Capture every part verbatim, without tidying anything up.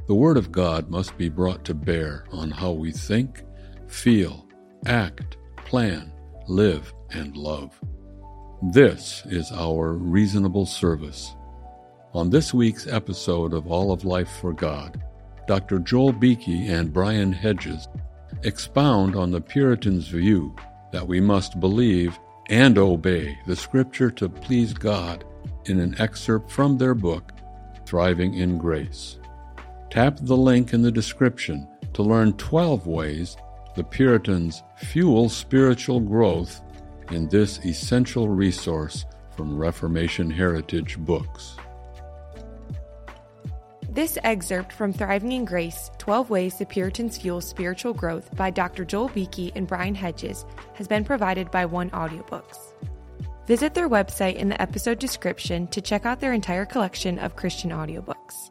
The Word of God must be brought to bear on how we think, feel, act, plan, live, and love. This is our reasonable service. On this week's episode of All of Life for God, Doctor Joel Beeke and Brian Hedges expound on the Puritans' view that we must believe and obey the Scripture to please God in an excerpt from their book, Thriving in Grace. Tap the link in the description to learn twelve ways the Puritans fuel spiritual growth in this essential resource from Reformation Heritage Books. This excerpt from Thriving in Grace, twelve Ways the Puritans Fuel Spiritual Growth by Doctor Joel Beeke and Brian Hedges has been provided by One Audiobooks. Visit their website in the episode description to check out their entire collection of Christian audiobooks.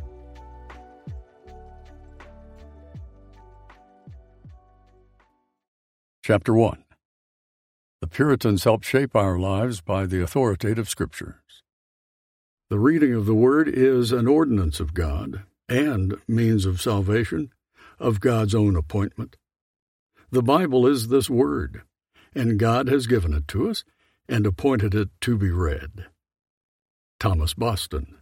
Chapter one. The Puritans helped shape our lives by the authoritative Scriptures. The reading of the Word is an ordinance of God and means of salvation, of God's own appointment. The Bible is this Word, and God has given it to us and appointed it to be read. Thomas Boston.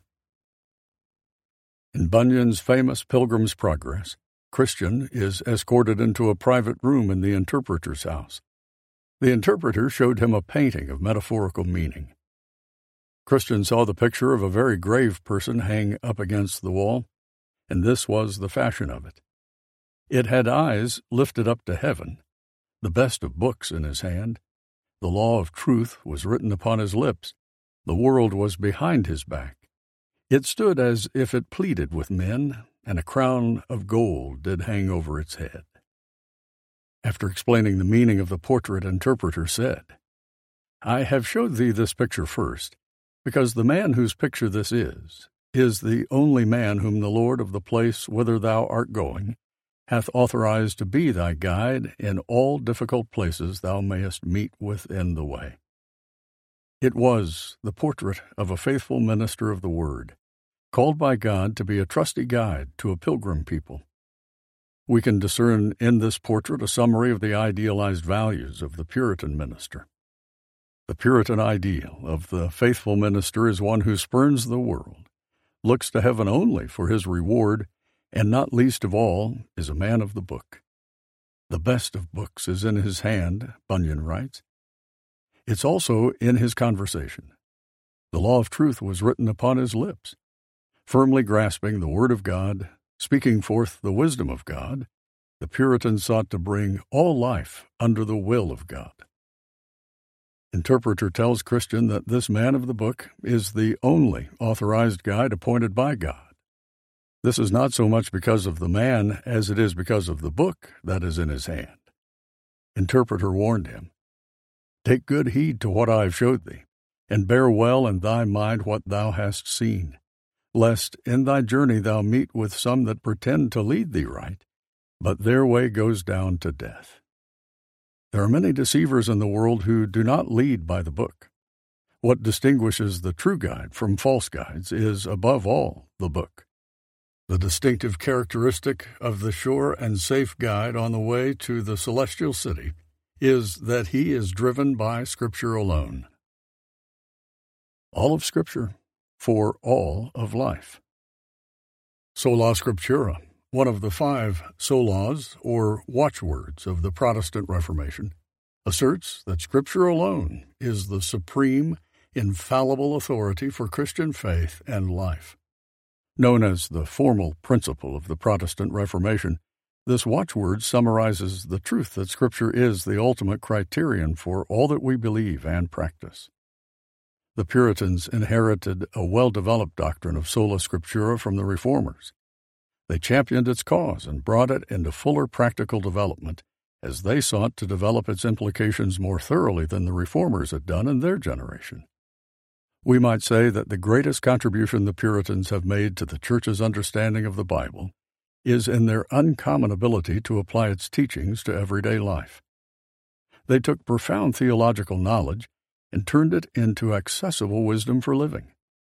In Bunyan's famous Pilgrim's Progress, Christian is escorted into a private room in the interpreter's house. The interpreter showed him a painting of metaphorical meaning. Christian saw the picture of a very grave person hang up against the wall, and this was the fashion of it. It had eyes lifted up to heaven, the best of books in his hand. The law of truth was written upon his lips. The world was behind his back. It stood as if it pleaded with men, and a crown of gold did hang over its head. After explaining the meaning of the portrait, interpreter said, I have showed thee this picture first, because the man whose picture this is, is the only man whom the Lord of the place whither thou art going hath authorized to be thy guide in all difficult places thou mayest meet with in the way. It was the portrait of a faithful minister of the Word, called by God to be a trusty guide to a pilgrim people. We can discern in this portrait a summary of the idealized values of the Puritan minister. The Puritan ideal of the faithful minister is one who spurns the world, looks to heaven only for his reward, and not least of all is a man of the book. The best of books is in his hand, Bunyan writes. It's also in his conversation. The law of truth was written upon his lips. Firmly grasping the Word of God, speaking forth the wisdom of God, the Puritans sought to bring all life under the will of God. Interpreter tells Christian that this man of the book is the only authorized guide appointed by God. This is not so much because of the man as it is because of the book that is in his hand. Interpreter warned him, Take good heed to what I have showed thee, and bear well in thy mind what thou hast seen, lest in thy journey thou meet with some that pretend to lead thee right, but their way goes down to death. There are many deceivers in the world who do not lead by the book. What distinguishes the true guide from false guides is, above all, the book. The distinctive characteristic of the sure and safe guide on the way to the celestial city is that he is driven by Scripture alone. All of Scripture for all of life. Sola Scriptura, one of the five solas, or watchwords of the Protestant Reformation, asserts that Scripture alone is the supreme, infallible authority for Christian faith and life. Known as the formal principle of the Protestant Reformation, this watchword summarizes the truth that Scripture is the ultimate criterion for all that we believe and practice. The Puritans inherited a well-developed doctrine of sola scriptura from the Reformers. They championed its cause and brought it into fuller practical development as they sought to develop its implications more thoroughly than the Reformers had done in their generation. We might say that the greatest contribution the Puritans have made to the Church's understanding of the Bible is in their uncommon ability to apply its teachings to everyday life. They took profound theological knowledge and turned it into accessible wisdom for living.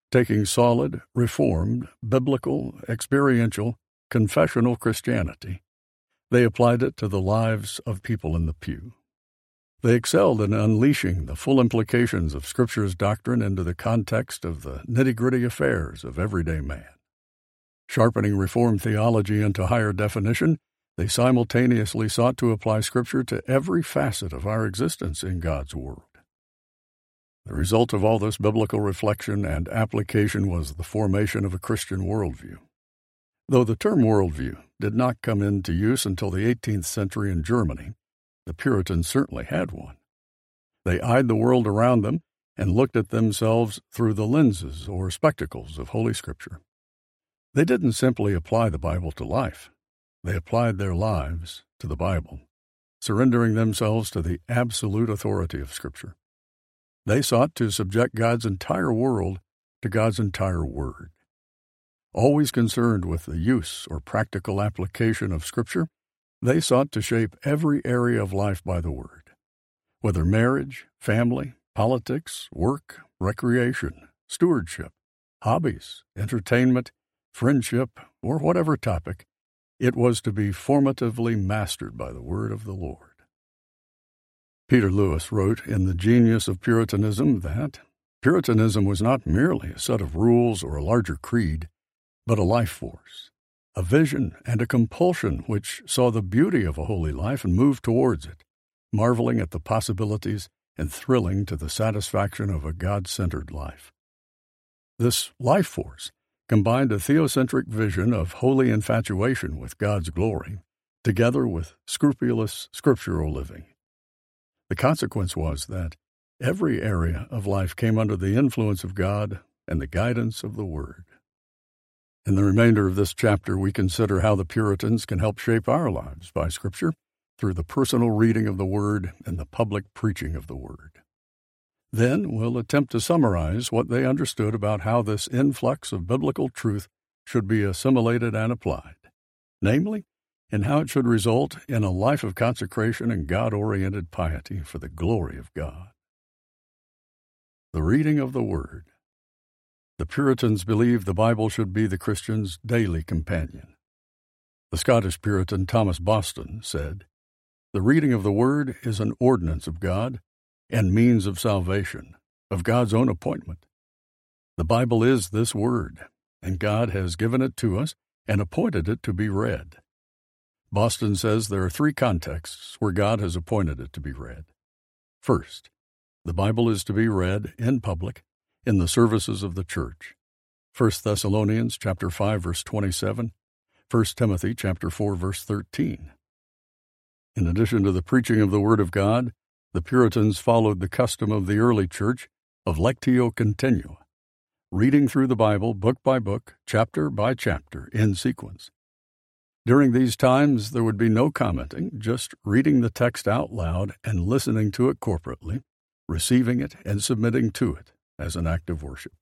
taking solid, reformed, biblical, experiential, confessional Christianity, they applied it to the lives of people in the pew. They excelled in unleashing the full implications of Scripture's doctrine into the context of the nitty-gritty affairs of everyday man. Sharpening Reformed theology into higher definition, they simultaneously sought to apply Scripture to every facet of our existence in God's world. The result of all this biblical reflection and application was the formation of a Christian worldview. Though the term worldview did not come into use until the eighteenth century in Germany, the Puritans certainly had one. They eyed the world around them and looked at themselves through the lenses or spectacles of Holy Scripture. They didn't simply apply the Bible to life. They applied their lives to the Bible, surrendering themselves to the absolute authority of Scripture. They sought to subject God's entire world to God's entire Word. Always concerned with the use or practical application of Scripture, they sought to shape every area of life by the Word. Whether marriage, family, politics, work, recreation, stewardship, hobbies, entertainment, friendship, or whatever topic, it was to be formatively mastered by the Word of the Lord. Peter Lewis wrote in The Genius of Puritanism that Puritanism was not merely a set of rules or a larger creed, but a life force, a vision and a compulsion which saw the beauty of a holy life and moved towards it, marveling at the possibilities and thrilling to the satisfaction of a God-centered life. This life force combined a theocentric vision of holy infatuation with God's glory, together with scrupulous scriptural living. The consequence was that every area of life came under the influence of God and the guidance of the Word. In the remainder of this chapter, we consider how the Puritans can help shape our lives by Scripture through the personal reading of the Word and the public preaching of the Word. Then we'll attempt to summarize what they understood about how this influx of biblical truth should be assimilated and applied, namely, in how it should result in a life of consecration and God-oriented piety for the glory of God. The reading of the Word. The Puritans believed the Bible should be the Christian's daily companion. The Scottish Puritan Thomas Boston said, "The reading of the Word is an ordinance of God and means of salvation, of God's own appointment. The Bible is this Word, and God has given it to us and appointed it to be read." Boston says there are three contexts where God has appointed it to be read. First, the Bible is to be read in public in the services of the church. First Thessalonians chapter five verse twenty-seven, First Timothy chapter four verse thirteen. In addition to the preaching of the Word of God, the Puritans followed the custom of the early church of lectio continua, reading through the Bible book by book, chapter by chapter, in sequence. During these times, there would be no commenting, just reading the text out loud and listening to it corporately, receiving it and submitting to it as an act of worship.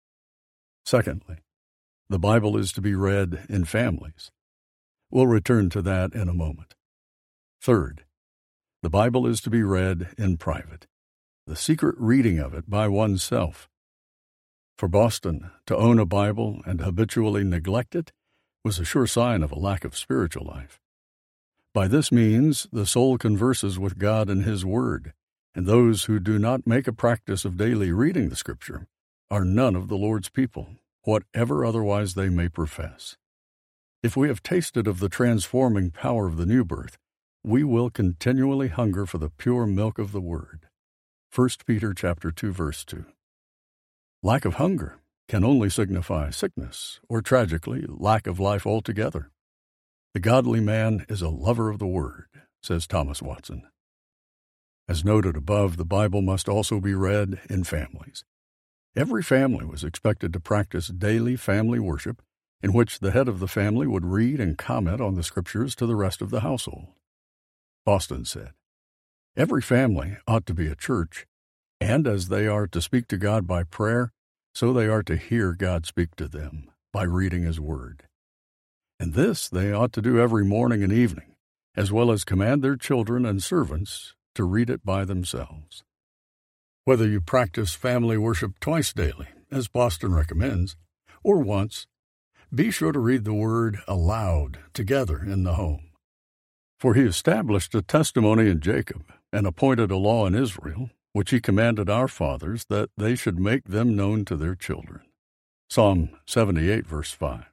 Secondly, the Bible is to be read in families. We'll return to that in a moment. Third, the Bible is to be read in private, the secret reading of it by oneself. For Boston, to own a Bible and habitually neglect it was a sure sign of a lack of spiritual life. By this means, the soul converses with God and His Word, and those who do not make a practice of daily reading the Scripture are none of the Lord's people, whatever otherwise they may profess. If we have tasted of the transforming power of the new birth, we will continually hunger for the pure milk of the Word. First Peter chapter two, verse two. Lack of hunger can only signify sickness, or tragically, lack of life altogether. The godly man is a lover of the Word, says Thomas Watson. As noted above, the Bible must also be read in families. Every family was expected to practice daily family worship, in which the head of the family would read and comment on the Scriptures to the rest of the household. Boston said, "Every family ought to be a church, and as they are to speak to God by prayer, so they are to hear God speak to them by reading His Word. And this they ought to do every morning and evening, as well as command their children and servants to read it by themselves." Whether you practice family worship twice daily, as Boston recommends, or once, be sure to read the word aloud together in the home. For he established a testimony in Jacob and appointed a law in Israel, which he commanded our fathers that they should make them known to their children. Psalm seventy-eight, verse five.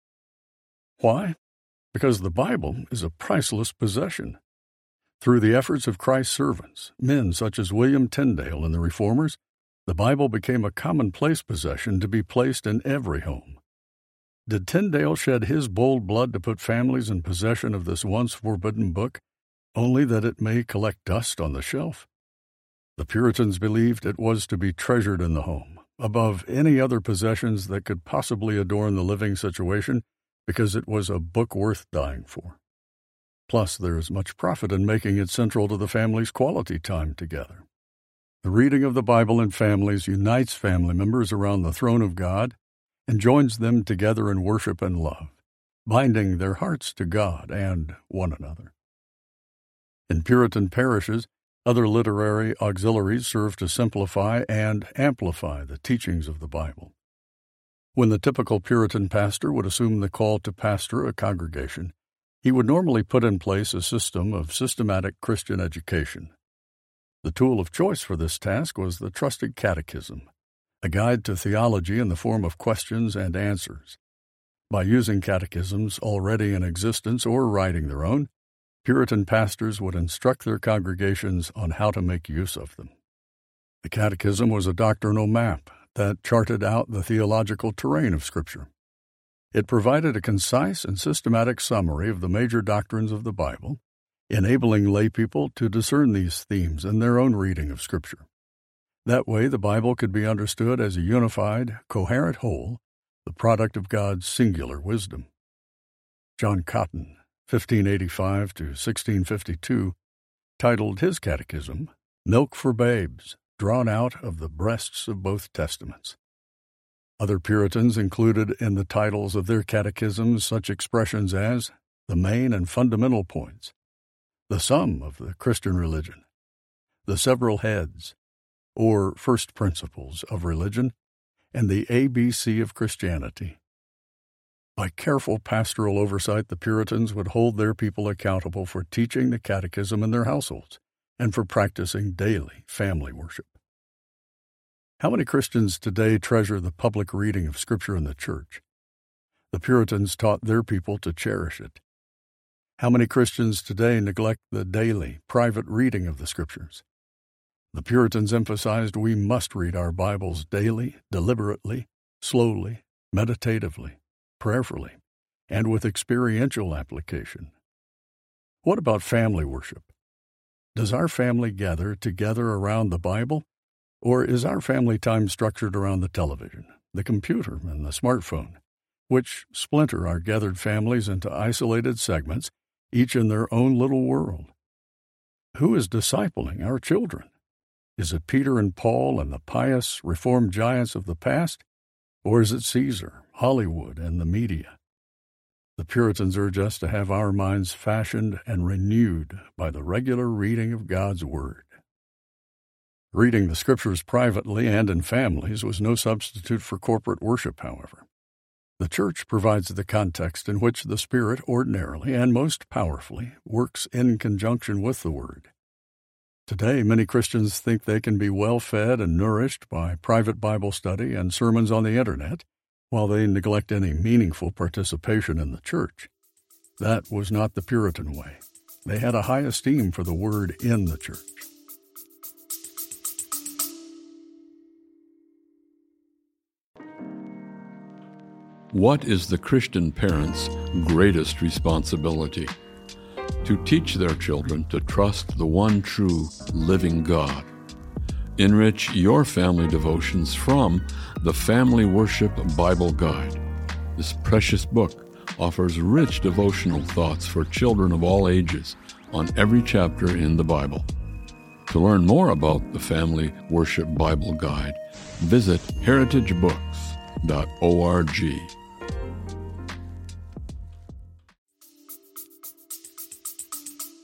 Why? Because the Bible is a priceless possession. Through the efforts of Christ's servants, men such as William Tyndale and the Reformers, the Bible became a commonplace possession to be placed in every home. Did Tyndale shed his bold blood to put families in possession of this once forbidden book, only that it may collect dust on the shelf? The Puritans believed it was to be treasured in the home, above any other possessions that could possibly adorn the living situation, because it was a book worth dying for. Plus, there is much profit in making it central to the family's quality time together. The reading of the Bible in families unites family members around the throne of God and joins them together in worship and love, binding their hearts to God and one another. In Puritan parishes, other literary auxiliaries serve to simplify and amplify the teachings of the Bible. When the typical Puritan pastor would assume the call to pastor a congregation, he would normally put in place a system of systematic Christian education. The tool of choice for this task was the trusted catechism, a guide to theology in the form of questions and answers. By using catechisms already in existence or writing their own, Puritan pastors would instruct their congregations on how to make use of them. The catechism was a doctrinal map that charted out the theological terrain of Scripture. It provided a concise and systematic summary of the major doctrines of the Bible, enabling laypeople to discern these themes in their own reading of Scripture. That way, the Bible could be understood as a unified, coherent whole, the product of God's singular wisdom. John Cotton, fifteen eighty-five to sixteen fifty-two, titled his catechism, "Milk for Babes, Drawn Out of the Breasts of Both Testaments." Other Puritans included in the titles of their catechisms such expressions as the main and fundamental points, the sum of the Christian religion, the several heads, or first principles of religion, and the A B C of Christianity. By careful pastoral oversight, the Puritans would hold their people accountable for teaching the catechism in their households and for practicing daily family worship. How many Christians today treasure the public reading of Scripture in the church? The Puritans taught their people to cherish it. How many Christians today neglect the daily, private reading of the Scriptures? The Puritans emphasized we must read our Bibles daily, deliberately, slowly, meditatively, prayerfully, and with experiential application. What about family worship? Does our family gather together around the Bible? Or is our family time structured around the television, the computer, and the smartphone, which splinter our gathered families into isolated segments, each in their own little world? Who is discipling our children? Is it Peter and Paul and the pious Reformed giants of the past? Or is it Caesar, Hollywood, and the media? The Puritans urge us to have our minds fashioned and renewed by the regular reading of God's Word. Reading the Scriptures privately and in families was no substitute for corporate worship, however. The Church provides the context in which the Spirit ordinarily and most powerfully works in conjunction with the Word. Today, many Christians think they can be well-fed and nourished by private Bible study and sermons on the Internet, while they neglect any meaningful participation in the church. That was not the Puritan way. They had a high esteem for the Word in the church. What is the Christian parent's greatest responsibility? To teach their children to trust the one true living God. Enrich your family devotions from the Family Worship Bible Guide. This precious book offers rich devotional thoughts for children of all ages on every chapter in the Bible. To learn more about the Family Worship Bible Guide, visit heritage books dot org.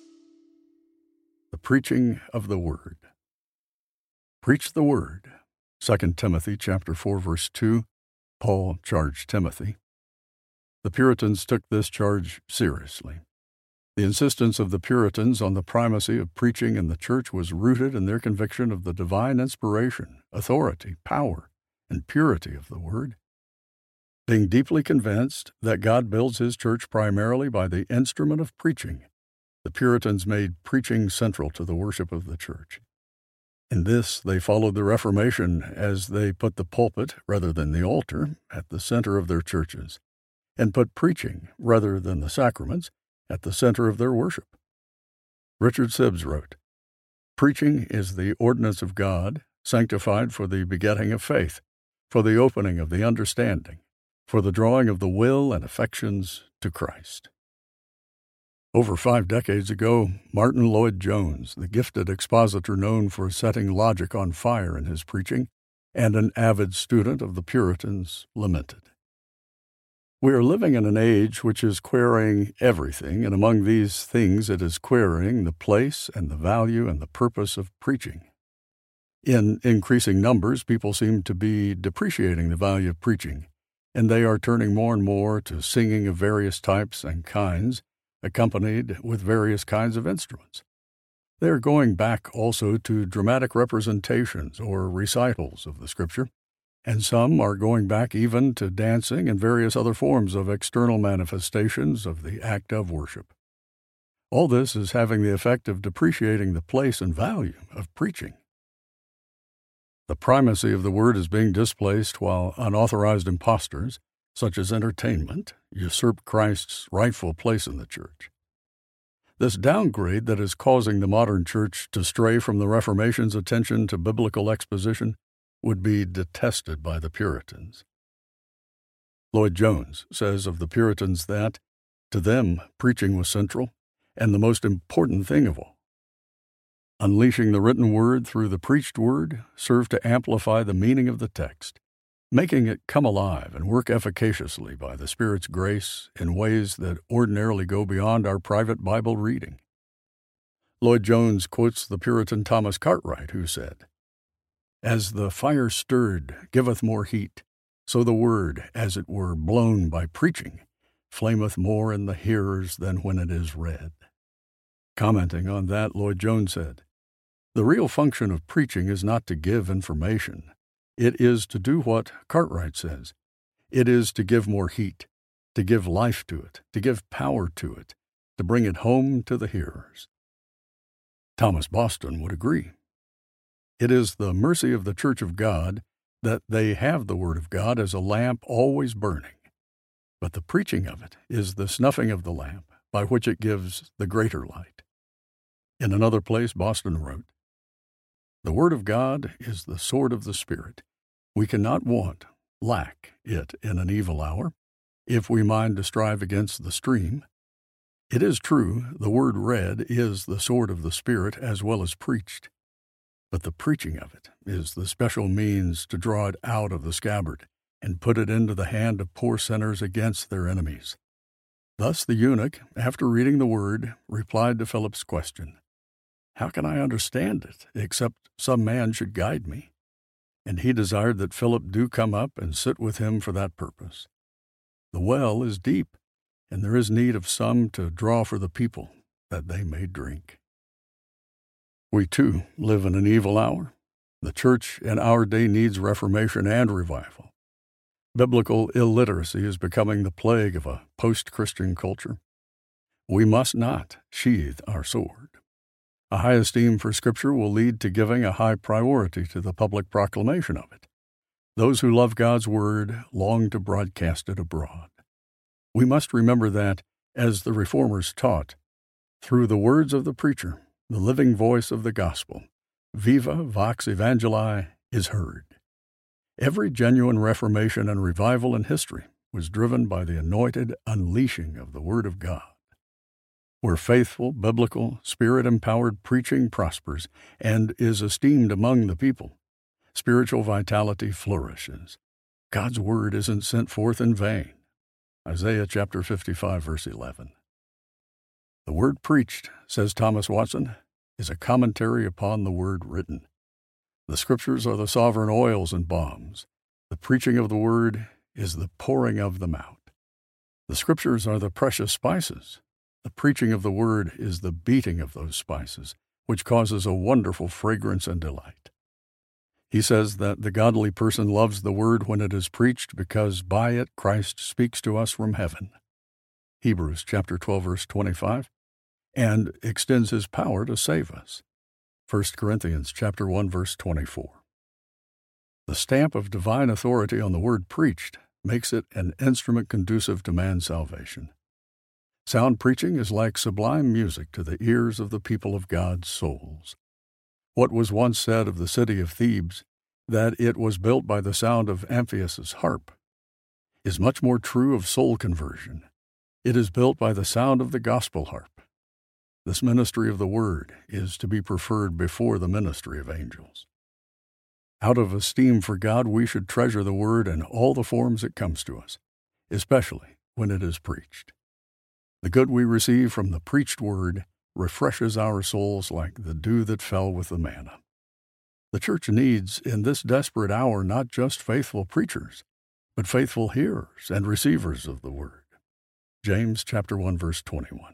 The preaching of the Word. Preach the Word. Second Timothy chapter four, verse two, Paul charged Timothy. The Puritans took this charge seriously. The insistence of the Puritans on the primacy of preaching in the church was rooted in their conviction of the divine inspiration, authority, power, and purity of the Word. Being deeply convinced that God builds His church primarily by the instrument of preaching, the Puritans made preaching central to the worship of the church. In this, they followed the Reformation as they put the pulpit, rather than the altar, at the center of their churches, and put preaching, rather than the sacraments, at the center of their worship. Richard Sibbes wrote, "Preaching is the ordinance of God, sanctified for the begetting of faith, for the opening of the understanding, for the drawing of the will and affections to Christ." Over five decades ago, Martin Lloyd-Jones, the gifted expositor known for setting logic on fire in his preaching, and an avid student of the Puritans, lamented, "We are living in an age which is querying everything, and among these things it is querying the place and the value and the purpose of preaching. In increasing numbers, people seem to be depreciating the value of preaching, and they are turning more and more to singing of various types and kinds, accompanied with various kinds of instruments. They are going back also to dramatic representations or recitals of the Scripture, and some are going back even to dancing and various other forms of external manifestations of the act of worship. All this is having the effect of depreciating the place and value of preaching. The primacy of the Word is being displaced while unauthorized impostors, such as entertainment, usurp Christ's rightful place in the church. This downgrade that is causing the modern church to stray from the Reformation's attention to biblical exposition would be detested by the Puritans. Lloyd-Jones says of the Puritans that, to them, preaching was central and the most important thing of all. Unleashing the written word through the preached word served to amplify the meaning of the text, making it come alive and work efficaciously by the Spirit's grace in ways that ordinarily go beyond our private Bible reading. Lloyd-Jones quotes the Puritan Thomas Cartwright, who said, "As the fire stirred giveth more heat, so the word, as it were blown by preaching, flameth more in the hearers than when it is read." Commenting on that, Lloyd-Jones said, "The real function of preaching is not to give information. It is to do what Cartwright says. It is to give more heat, to give life to it, to give power to it, to bring it home to the hearers." Thomas Boston would agree. It is the mercy of the Church of God that they have the Word of God as a lamp always burning, but the preaching of it is the snuffing of the lamp by which it gives the greater light. In another place, Boston wrote, "The Word of God is the sword of the Spirit. We cannot want, lack it in an evil hour, if we mind to strive against the stream. It is true, the word read is the sword of the Spirit as well as preached, but the preaching of it is the special means to draw it out of the scabbard and put it into the hand of poor sinners against their enemies." Thus the eunuch, after reading the word, replied to Philip's question, "How can I understand it, except some man should guide me?" And he desired that Philip do come up and sit with him for that purpose. The well is deep, and there is need of some to draw for the people, that they may drink. We, too, live in an evil hour. The church in our day needs reformation and revival. Biblical illiteracy is becoming the plague of a post-Christian culture. We must not sheathe our sword. A high esteem for Scripture will lead to giving a high priority to the public proclamation of it. Those who love God's Word long to broadcast it abroad. We must remember that, as the Reformers taught, through the words of the preacher, the living voice of the gospel, viva vox evangeli, is heard. Every genuine reformation and revival in history was driven by the anointed unleashing of the Word of God. Where faithful, biblical, Spirit-empowered preaching prospers and is esteemed among the people, spiritual vitality flourishes. God's Word isn't sent forth in vain. Isaiah chapter fifty-five, verse eleven. The Word preached, says Thomas Watson, is a commentary upon the Word written. The Scriptures are the sovereign oils and balms. The preaching of the Word is the pouring of them out. The Scriptures are the precious spices. The preaching of the Word is the beating of those spices, which causes a wonderful fragrance and delight. He says that the godly person loves the Word when it is preached because by it Christ speaks to us from heaven. Hebrews chapter twelve, verse twenty-five, and extends his power to save us. First Corinthians chapter one, verse twenty-four. The stamp of divine authority on the Word preached makes it an instrument conducive to man's salvation. Sound preaching is like sublime music to the ears of the people of God's souls. What was once said of the city of Thebes, that it was built by the sound of Amphias's harp, is much more true of soul conversion. It is built by the sound of the gospel harp. This ministry of the Word is to be preferred before the ministry of angels. Out of esteem for God, we should treasure the Word in all the forms it comes to us, especially when it is preached. The good we receive from the preached Word refreshes our souls like the dew that fell with the manna. The church needs, in this desperate hour, not just faithful preachers, but faithful hearers and receivers of the Word. James chapter one, verse twenty-one.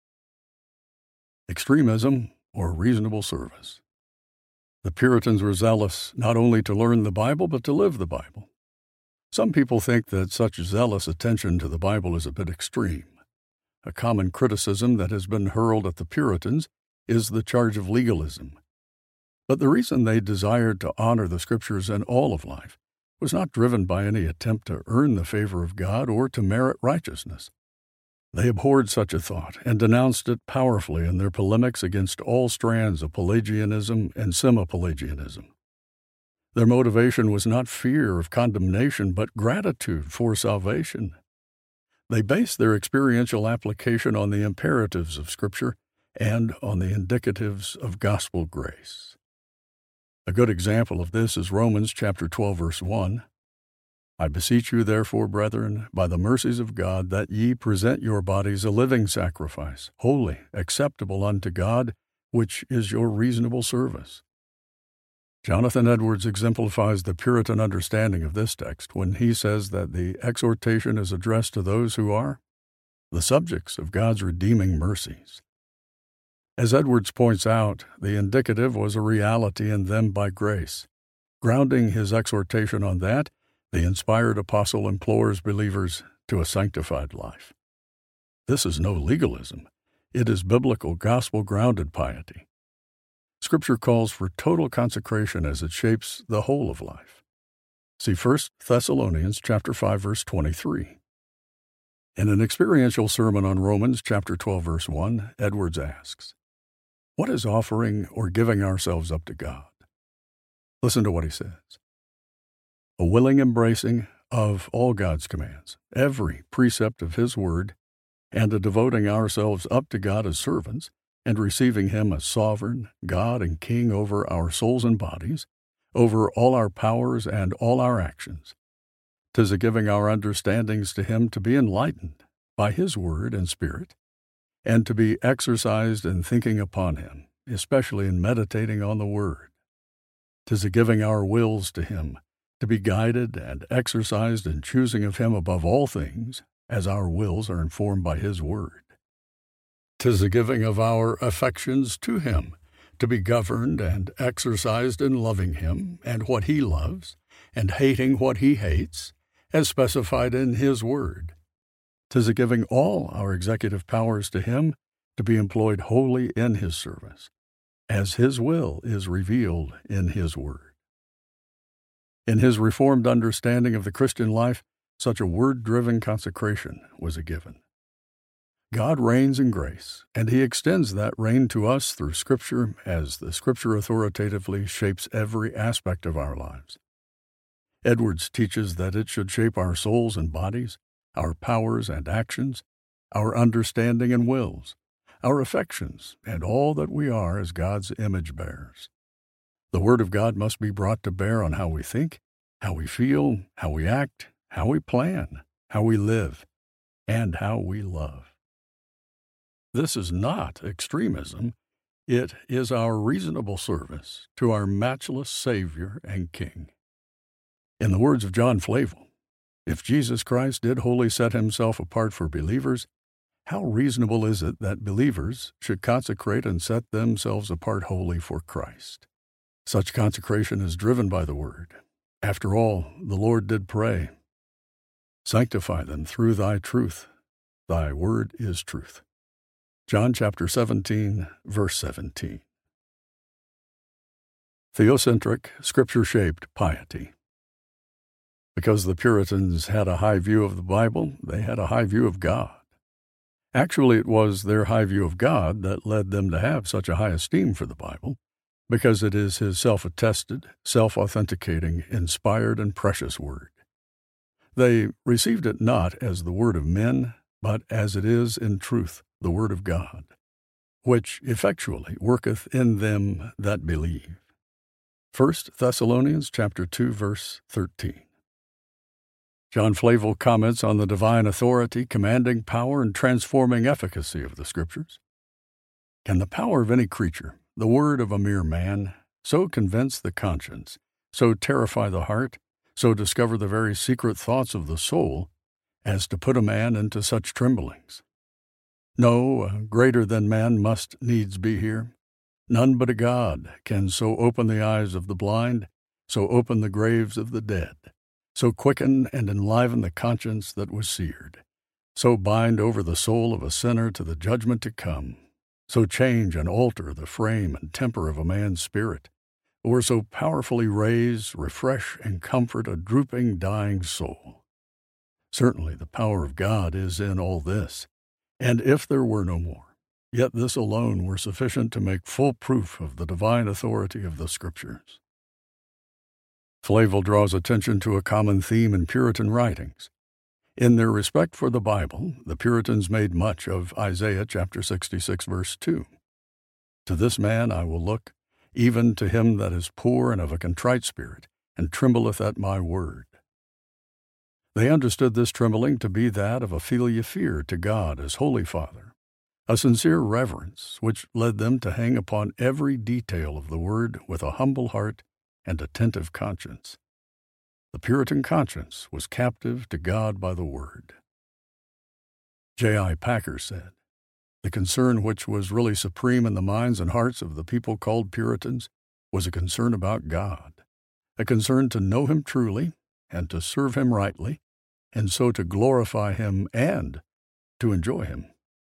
Extremism or reasonable service. The Puritans were zealous not only to learn the Bible, but to live the Bible. Some people think that such zealous attention to the Bible is a bit extreme. A common criticism that has been hurled at the Puritans is the charge of legalism. But the reason they desired to honor the Scriptures in all of life was not driven by any attempt to earn the favor of God or to merit righteousness. They abhorred such a thought and denounced it powerfully in their polemics against all strands of Pelagianism and semi-Pelagianism. Their motivation was not fear of condemnation, but gratitude for salvation. They based their experiential application on the imperatives of Scripture and on the indicatives of gospel grace. A good example of this is Romans chapter twelve, verse one. I beseech you, therefore, brethren, by the mercies of God, that ye present your bodies a living sacrifice, holy, acceptable unto God, which is your reasonable service. Jonathan Edwards exemplifies the Puritan understanding of this text when he says that the exhortation is addressed to those who are the subjects of God's redeeming mercies. As Edwards points out, the indicative was a reality in them by grace. Grounding his exhortation on that, the inspired apostle implores believers to a sanctified life. This is no legalism. It is biblical, gospel-grounded piety. Scripture calls for total consecration as it shapes the whole of life. See First Thessalonians chapter five, verse twenty-three. In an experiential sermon on Romans chapter twelve, verse one, Edwards asks, what is offering or giving ourselves up to God? Listen to what he says. A willing embracing of all God's commands, every precept of His Word, and a devoting ourselves up to God as servants, and receiving Him as sovereign, God and King over our souls and bodies, over all our powers and all our actions. 'Tis a giving our understandings to Him to be enlightened by His Word and Spirit, and to be exercised in thinking upon Him, especially in meditating on the Word. 'Tis a giving our wills to Him, to be guided and exercised in choosing of Him above all things, as our wills are informed by His Word. 'Tis a giving of our affections to Him, to be governed and exercised in loving Him and what He loves, and hating what He hates, as specified in His Word. 'Tis a giving all our executive powers to Him, to be employed wholly in His service, as His will is revealed in His Word. In his reformed understanding of the Christian life, such a word-driven consecration was a given. God reigns in grace, and He extends that reign to us through Scripture as the Scripture authoritatively shapes every aspect of our lives. Edwards teaches that it should shape our souls and bodies, our powers and actions, our understanding and wills, our affections, and all that we are as God's image bearers. The Word of God must be brought to bear on how we think, how we feel, how we act, how we plan, how we live, and how we love. This is not extremism. It is our reasonable service to our matchless Savior and King. In the words of John Flavel, if Jesus Christ did wholly set himself apart for believers, how reasonable is it that believers should consecrate and set themselves apart wholly for Christ? Such consecration is driven by the Word. After all, the Lord did pray, "Sanctify them through thy truth. Thy word is truth." John chapter seventeen, verse seventeen. Theocentric, scripture-shaped piety. Because the Puritans had a high view of the Bible, they had a high view of God. Actually, it was their high view of God that led them to have such a high esteem for the Bible, because it is his self-attested, self-authenticating, inspired, and precious word. They received it not as the word of men, but as it is in truth the word of God, which effectually worketh in them that believe. First Thessalonians chapter two, verse thirteen. John Flavel comments on the divine authority, commanding power, and transforming efficacy of the Scriptures. Can the power of any creature, the word of a mere man, so convince the conscience, so terrify the heart, so discover the very secret thoughts of the soul, as to put a man into such tremblings? No, greater than man must needs be here. None but a God can so open the eyes of the blind, so open the graves of the dead, so quicken and enliven the conscience that was seared, so bind over the soul of a sinner to the judgment to come, so change and alter the frame and temper of a man's spirit, or so powerfully raise, refresh, and comfort a drooping, dying soul. Certainly the power of God is in all this, and if there were no more, yet this alone were sufficient to make full proof of the divine authority of the Scriptures. Flavel draws attention to a common theme in Puritan writings. In their respect for the Bible, the Puritans made much of Isaiah chapter sixty-six, verse two. "To this man I will look, even to him that is poor and of a contrite spirit, and trembleth at my word." They understood this trembling to be that of a filial fear to God as Holy Father, a sincere reverence which led them to hang upon every detail of the Word with a humble heart and attentive conscience. The Puritan conscience was captive to God by the Word. J I Packer said, "The concern which was really supreme in the minds and hearts of the people called Puritans was a concern about God, a concern to know Him truly and to serve Him rightly, and so to glorify Him and to enjoy Him."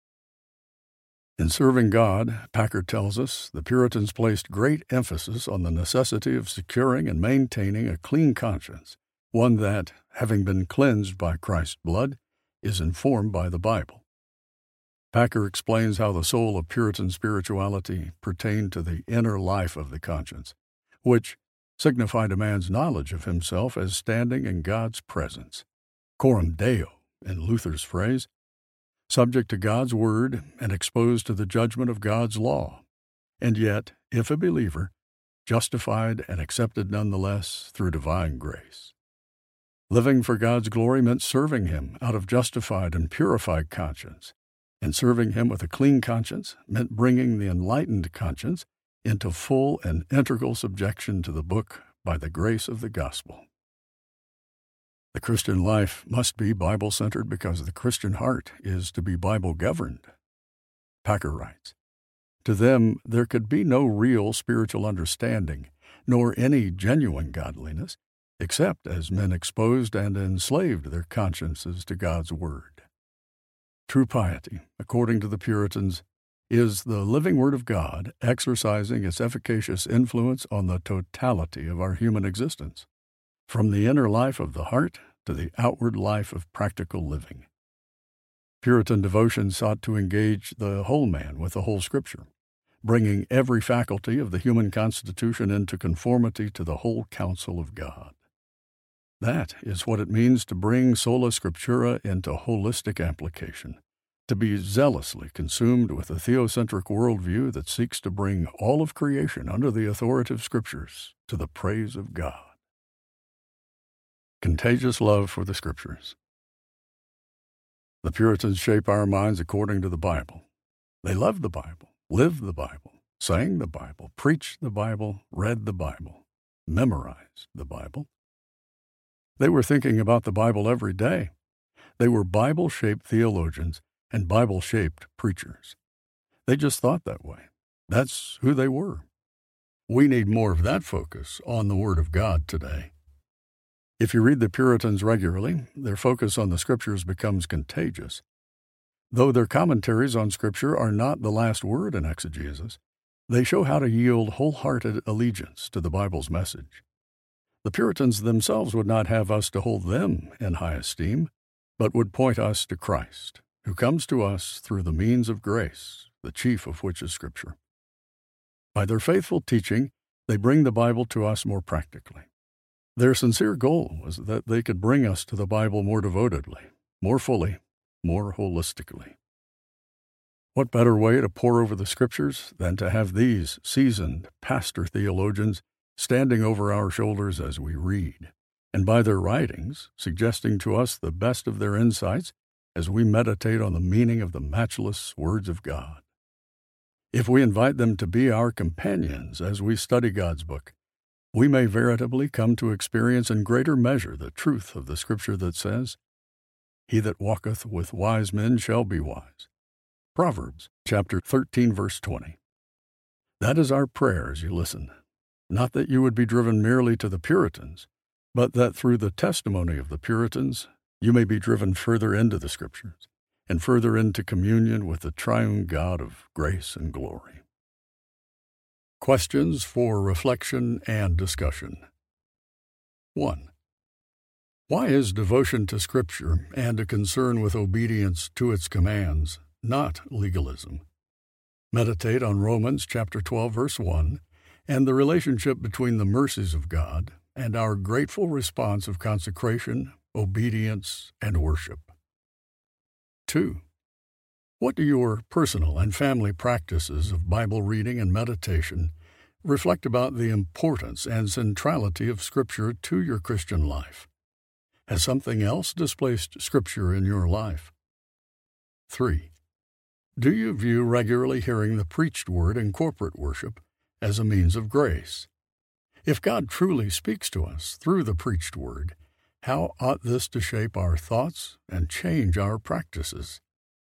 In serving God, Packer tells us, the Puritans placed great emphasis on the necessity of securing and maintaining a clean conscience, one that, having been cleansed by Christ's blood, is informed by the Bible. Packer explains how the soul of Puritan spirituality pertained to the inner life of the conscience, which signified a man's knowledge of himself as standing in God's presence, coram Deo, in Luther's phrase, subject to God's word and exposed to the judgment of God's law, and yet, if a believer, justified and accepted nonetheless through divine grace. Living for God's glory meant serving Him out of justified and purified conscience, and serving Him with a clean conscience meant bringing the enlightened conscience into full and integral subjection to the book by the grace of the gospel. The Christian life must be Bible-centered because the Christian heart is to be Bible-governed. Packer writes, "To them there could be no real spiritual understanding, nor any genuine godliness, except as men exposed and enslaved their consciences to God's Word. True piety, according to the Puritans, is the living Word of God exercising its efficacious influence on the totality of our human existence, from the inner life of the heart to the outward life of practical living. Puritan devotion sought to engage the whole man with the whole Scripture, bringing every faculty of the human constitution into conformity to the whole counsel of God. That is what it means to bring sola scriptura into holistic application, to be zealously consumed with a theocentric worldview that seeks to bring all of creation under the authoritative Scriptures to the praise of God." Contagious love for the Scriptures. The Puritans shape our minds according to the Bible. They love the Bible, live the Bible, sang the Bible, preached the Bible, read the Bible, memorized the Bible. They were thinking about the Bible every day. They were Bible-shaped theologians and Bible-shaped preachers. They just thought that way. That's who they were. We need more of that focus on the Word of God today. If you read the Puritans regularly, their focus on the Scriptures becomes contagious. Though their commentaries on Scripture are not the last word in exegesis, they show how to yield wholehearted allegiance to the Bible's message. The Puritans themselves would not have us to hold them in high esteem, but would point us to Christ, who comes to us through the means of grace, the chief of which is Scripture. By their faithful teaching, they bring the Bible to us more practically. Their sincere goal was that they could bring us to the Bible more devotedly, more fully, more holistically. What better way to pore over the Scriptures than to have these seasoned pastor theologians standing over our shoulders as we read, and by their writings suggesting to us the best of their insights as we meditate on the meaning of the matchless words of God. If we invite them to be our companions as we study God's book, we may veritably come to experience in greater measure the truth of the Scripture that says, "He that walketh with wise men shall be wise." Proverbs chapter thirteen, verse twenty. That is our prayer as you listen. Not that you would be driven merely to the Puritans, but that through the testimony of the Puritans, you may be driven further into the Scriptures and further into communion with the triune God of grace and glory. Questions for reflection and discussion. one. Why is devotion to Scripture and a concern with obedience to its commands not legalism? Meditate on Romans chapter twelve, verse one, and the relationship between the mercies of God and our grateful response of consecration, obedience, and worship. two. What do your personal and family practices of Bible reading and meditation reflect about the importance and centrality of Scripture to your Christian life? Has something else displaced Scripture in your life? three. Do you view regularly hearing the preached word in corporate worship as a means of grace? If God truly speaks to us through the preached word, how ought this to shape our thoughts and change our practices?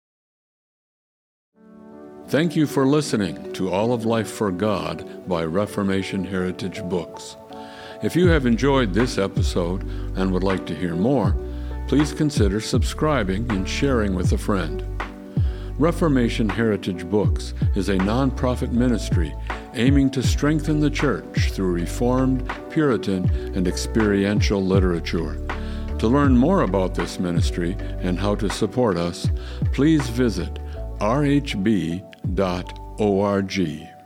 Thank you for listening to All of Life for God by Reformation Heritage Books. If you have enjoyed this episode and would like to hear more, please consider subscribing and sharing with a friend. Reformation Heritage Books is a nonprofit ministry aiming to strengthen the church through Reformed, Puritan, and experiential literature. To learn more about this ministry and how to support us, please visit r h b dot org.